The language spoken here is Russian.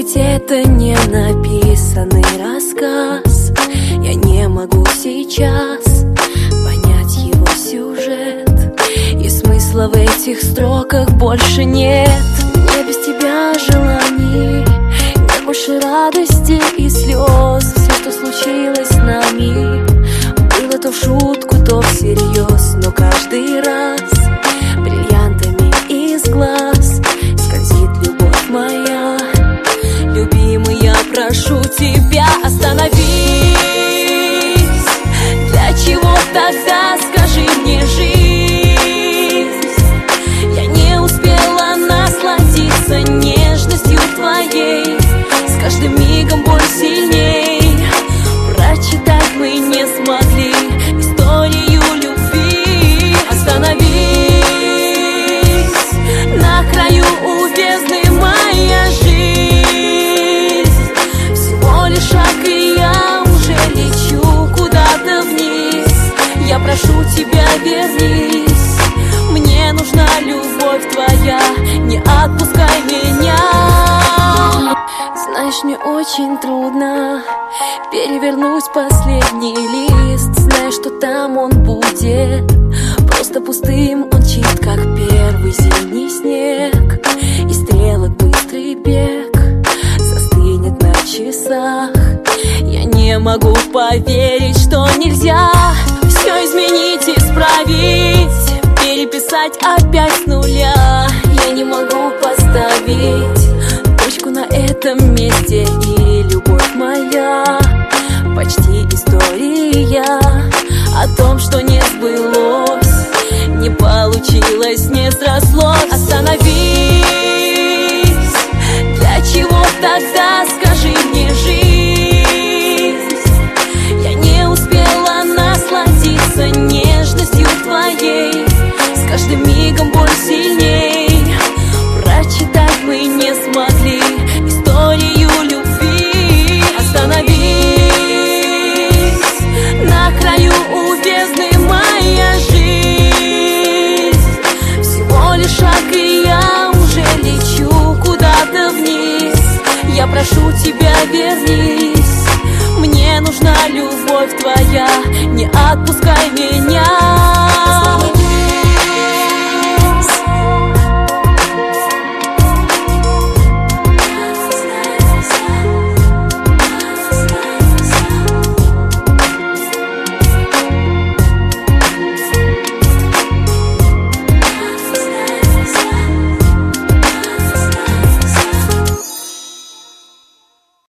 ведь это не написанный рассказ. Я не могу сейчас понять его сюжет, и смысла в этих строках больше нет. Мне без тебя желаний нет больше радости и слез. Все, что случилось с нами, было то в шутку, то всерьез. Но каждый раз бриллиантами из глаз скользит любовь моя. Любимый, я прошу тебя, остановись. Для чего тогда, скажи мне, жизнь? Я не успела насладиться нежностью твоей. С каждым мигом боль сильней. Прочитать мы не смогли историю любви. Остановись на краю у бездны, моя жизнь. Всего лишь шаг, и я уже лечу куда-то вниз. Я прошу тебя, вернись. Мне нужна любовь твоя, не отпускай меня. Знаешь, мне очень трудно перевернуть последний лист, зная, что там он будет просто пустым. Он чист, как первый зимний снег, и стрелок быстрый бег застынет на часах. Я не могу поверить, что нельзя все изменить, исправить, переписать опять с нуля. Я не могу поставить точку на этом месте, и любовь моя почти история о том, что не сбылось, не получилось, не срослось. Остановись. Для чего тогда, скажи мне, жизнь? Я не успела насладиться нежностью твоей. С каждым мигом боль сильней. Прочитать мы не смогли историю любви. Остановись на краю у бездны, моя жизнь. Всего лишь шаг, и я уже лечу куда-то вниз. Я прошу тебя, вернись. Мне нужна любовь твоя, не отпускай меня.